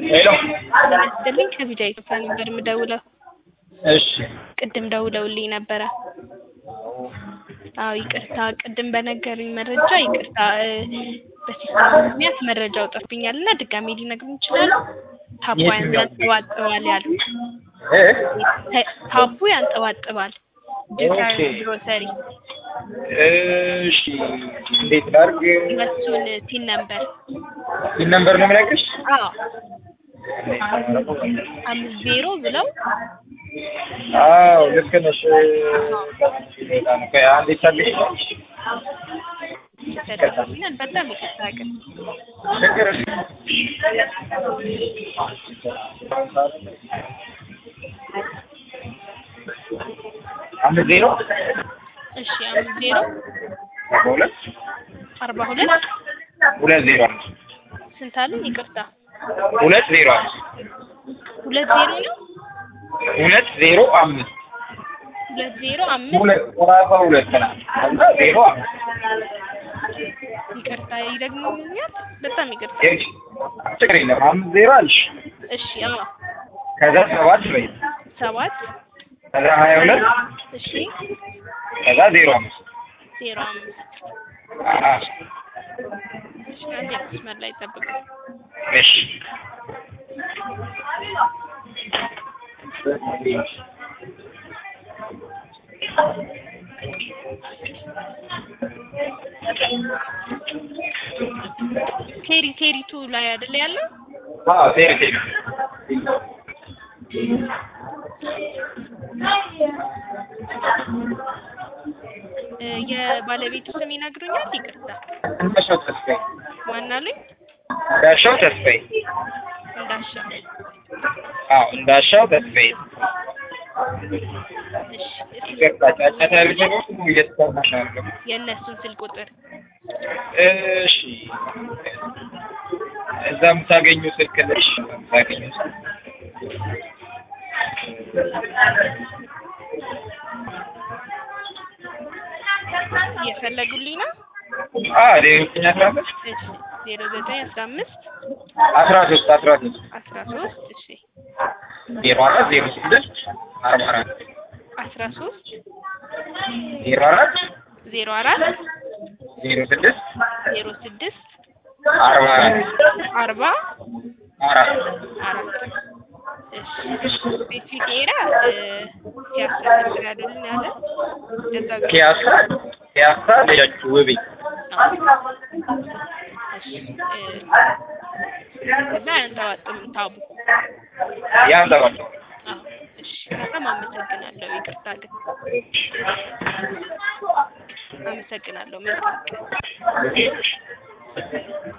ሄሎ ደልኝ ከቢዳ ኢትዮጵያ ነበር የምደውለው። እሺ ቅድም ደውለውልኝ ነበረ። አዎ ይቅርታ፣ ቅድም በነገሩኝ መረጃ ይቅርታ በሲስተም ምክንያት መረጃው ጠፍቶኛልና ድጋሜ ሊነግሩኝ ይችላሉ? ታቡ ያንጠባጥባል ያሉ ታቡ ያንጠባጥባል ዲዛይን ግሮሰሪ። እሺ እንዴት ላድርግ? እሱን ቲን ነምበር ነው የምነግርሽ? አዎ 50 ብለው አዎ ልክ ነሽ። አንዴ ታገሽ ተደርጎልኛል። በጣም ይቅርታ ግን ችግር አምስት ዜሮ እሺ 50 42 205 ስንት አለኝ? ይቅርታ 205 20 ነው 205 ይቅርታ ይደግሙኛል። በጣም ይቅርታ። ችግር የለም። 50 አልሽ። እሺ አዎ ከዛ 7 በይ 7 ከዛ 22 እሺ ከዛ 05 እሺ አንዴ መስመር ላይ ጠብቁ። እሺ ቴሪ2 ላይ አይደል ያለው? አዎ ቴሪ የባለቤቱ ስም ይነግሩኛል? ይቅርታ እንዳሻው ተስፋዬ። ማን አለኝ? እንዳሻው ተስፋዬ። እንዳሻው እንዳሻው ተስፋዬ። እሺ ይቅርታ ጫጫታ ልጅ ነው እየተሰማሽ ነው። የእነሱን ስልክ ቁጥር እሺ እዛ የምታገኙ ስልክ ነሽ? የምታገኙ እየፈለጉልኝ ነው? ሌሎችኛ 15 0915 13 እሺ 04 06 44 13 04 06 06 44 እሺ ስፔሲፊክ ኤራ ፒያሳ አይደል ያለ? ፒያሳ ልጃችሁ ውቤ። እሺ እና ያንተዋጥም ታቡ ያንተዋጥም። እሺ በጣም አመሰግናለሁ። ይቅርታ ግን አመሰግናለሁ። መልካም